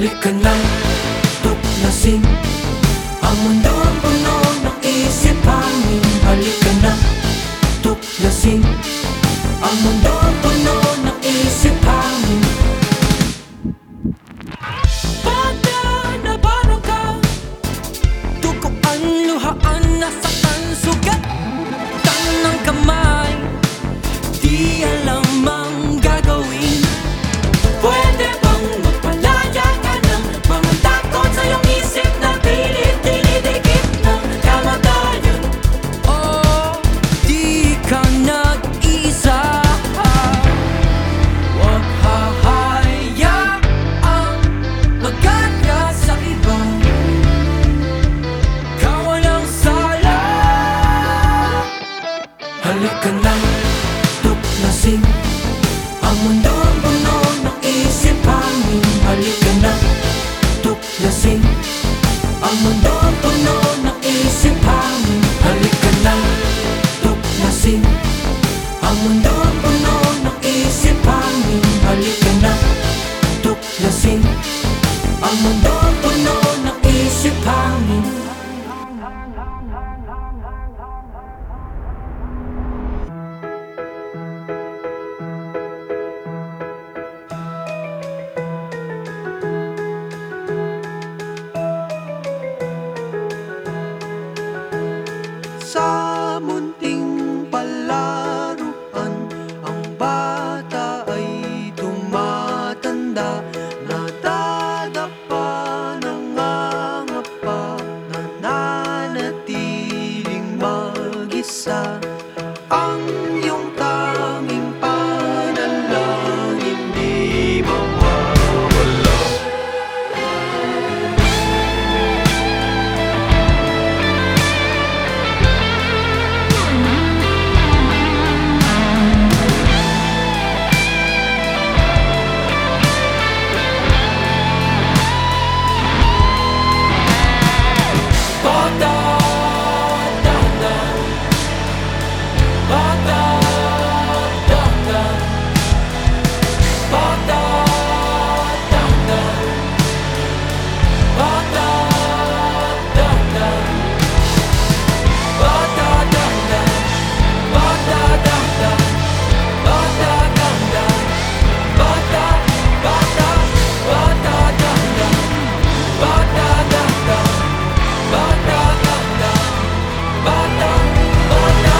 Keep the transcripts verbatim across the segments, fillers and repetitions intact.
Halika na, tuklasin ang mundong puno ng isip hangin. Halika na, tuklasin ang mundong puno ng isip hangin. Bata na baro ka, tukuan, luhaan, nasaktan, sugat tan ng kamay, di alam ang gagawin. Pwede bang magpalaya ka ng mga takot sa iyong isip na pilit dinidikit ng kamatayan? Oh, di ka nag-iisa. Huwag hahayaang magkaya sa iba. Ikaw walang sala. Halika na, tuklasin ang mundong puno ng isip hangin. Halika na, tuklasin ang mundong puno ng isip hangin. Halika na, tuklasin ang mundong puno ng isip hangin. Halika na, tuklasin ang mundong puno ng isip hangin. Sa munting palaruan, ang bata ay tumatanda. Nadadapa, nangangapa, nananatiling mag-isa. Ang iyong tanging panalangin di mawawala. Bata, dahan-dahan. Bata, dahan-dahan. Bata, dahan-dahan. Bata, dahan-dahan. Bata, dahan-dahan. Bata, dahan-dahan. Bata, dahan-dahan. Bata, bata, bata, dahan-dahan. Bata, dahan-dahan. Bata, dahan-dahan. Bata, bata.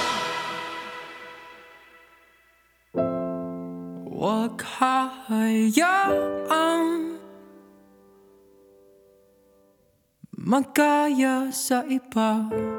Huwag hahayaang magkaya sa iba.